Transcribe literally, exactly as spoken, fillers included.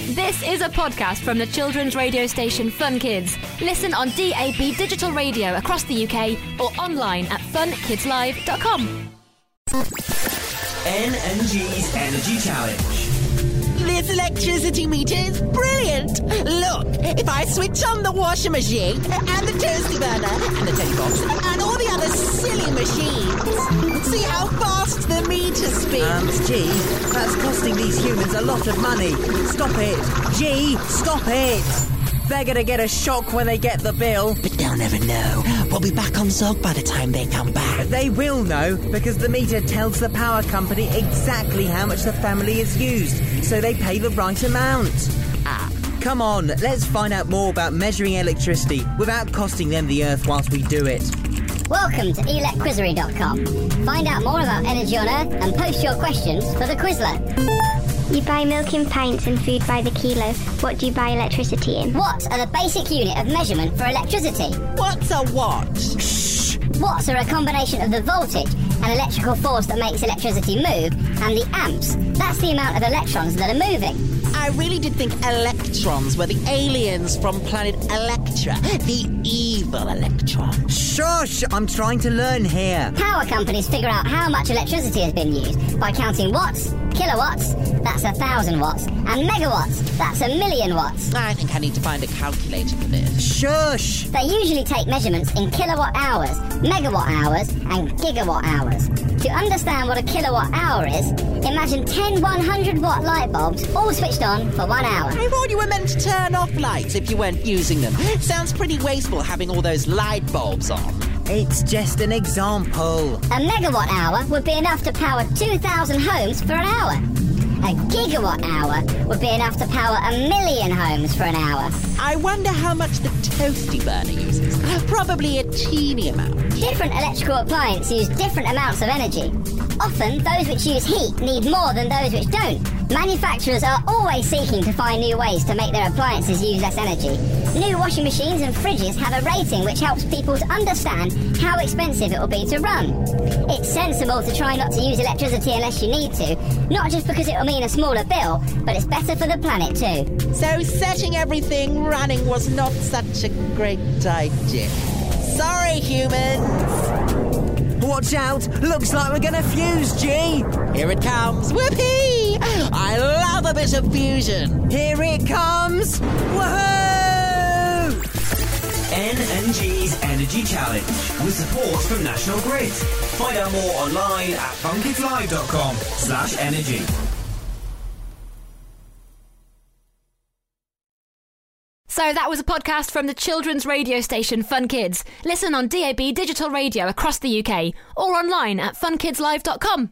This is a podcast from the children's radio station Fun Kids. Listen on D A B digital radio across the U K or online at fun kids live dot com. N and G's Energy Challenge. This electricity meter is brilliant. Look, if I switch on the washing machine and the toasty burner and the telly box and all the other silly machines, see how fast the meter spins. Um, G, that's costing these humans a lot of money. Stop it. G, stop it. They're going to get a shock when they get the bill. But they'll never know. We'll be back on Zog by the time they come back. They will know, because the meter tells the power company exactly how much the family has used, so they pay the right amount. Ah, come on, let's find out more about measuring electricity without costing them the earth whilst we do it. Welcome to elec quizzery dot com. Find out more about energy on Earth and post your questions for the Quizlet. You buy milk in pints and food by the kilo. What do you buy electricity in? Watts are the basic unit of measurement for electricity. What's a watt? Shh! Watts are a combination of the voltage and electrical force that makes electricity move, and the amps. That's the amount of electrons that are moving. I really did think electrons were the aliens from planet Electra, the evil electron. Shush! I'm trying to learn here. Power companies figure out how much electricity has been used by counting watts, kilowatts, that's a thousand watts, and megawatts, that's a million watts. I think I need to find a calculator for this. Shush! They usually take measurements in kilowatt hours, megawatt hours, and gigawatt hours. To understand what a kilowatt hour is, imagine ten one hundred watt light bulbs all switched on for one hour. I thought you were meant to turn off lights if you weren't using them. Sounds pretty wasteful having all those light bulbs on. It's just an example. A megawatt hour would be enough to power two thousand homes for an hour. A gigawatt hour would be enough to power a million homes for an hour. I wonder how much the toasty burner uses. Probably a teeny amount. Different electrical appliances use different amounts of energy. Often, those which use heat need more than those which don't. Manufacturers are always seeking to find new ways to make their appliances use less energy. New washing machines and fridges have a rating which helps people to understand how expensive it will be to run. It's sensible to try not to use electricity unless you need to, not just because it will mean a smaller bill, but it's better for the planet too. So setting everything running was not such a great idea. Sorry, humans. Watch out! Looks like we're gonna fuse, G! Here it comes! Whoopee! I love a bit of fusion! Here it comes! Woohoo! N and G's Energy Challenge with support from National Grid. Find out more online at fun kids live dot com slash energy. So that was a podcast from the children's radio station Fun Kids. Listen on D A B digital radio across the U K or online at fun kids live dot com.